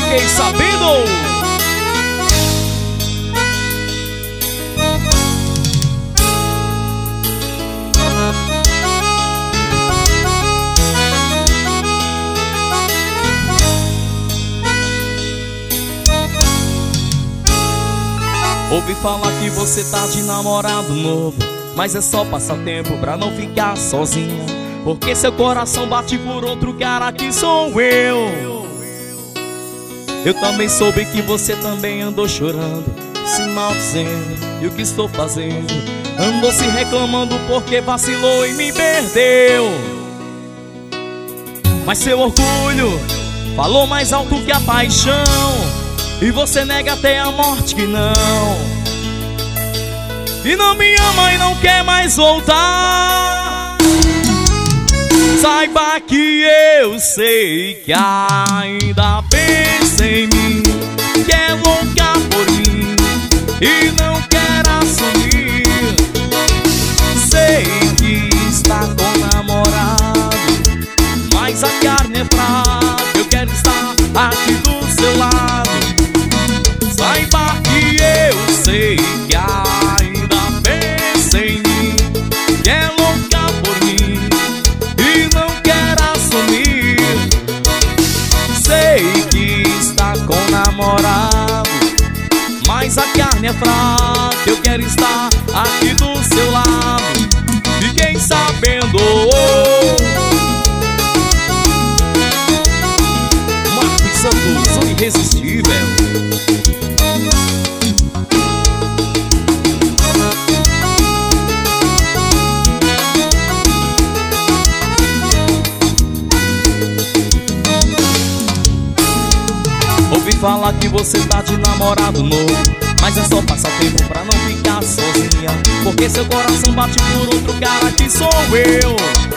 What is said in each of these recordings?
Fiquei sabendo. Ouvi falar que você tá de namorado novo, mas é só passatempo pra não ficar sozinha, porque seu coração bate por outro cara que sou eu. Eu também soube que você também andou chorando, se maldizendo, e o que estou fazendo? Andou se reclamando porque vacilou e me perdeu. Mas seu orgulho falou mais alto que a paixão, e você nega até a morte que não. E não me ama e não quer mais voltar. Saiba que eu sei que ainda pensa em mim, que é louca por mim e não quer assumir. Sei que está com namorado, mas a carne é fraca, eu quero estar aqui do seu lado. Saiba que eu sei que ainda pensa em mim, que é louca por mim e não quer assumir. Sei que está com namorado, mas a carne é fraca, eu quero estar aqui do seu lado. Fiquem sabendo. Marcos Santos, sou irresistível. Ouvi falar que você tá de namorado novo, mas é só passar tempo pra não ficar sozinha, porque seu coração bate por outro cara que sou eu.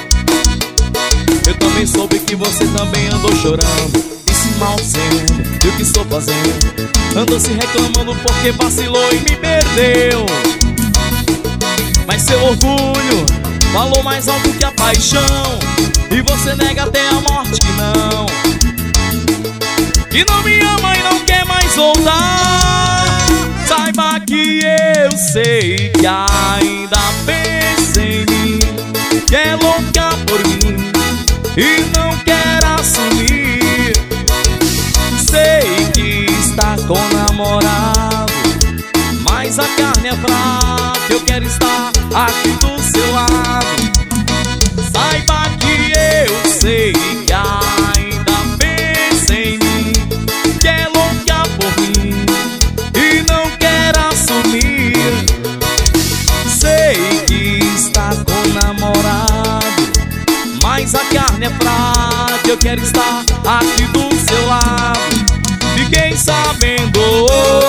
Eu também soube que você também andou chorando e se maldizendo, e o que estou fazendo? Andou se reclamando porque vacilou e me perdeu. Mas seu orgulho falou mais alto que a paixão, e você nega até a morte que não. E não me ama e não quer mais voltar. Saiba que eu sei que ainda pensa em mim, que é louca por mim e não quer assumir. Sei que está com namorado, mas a carne é fraca, eu quero estar aqui do seu lado. Saiba que eu sei que ainda pensa em mim, que é louca por mim e não quer assumir. Sei que está com namorado, mas a carne é fraca, eu quero estar aqui do seu lado. Fiquem sabendo.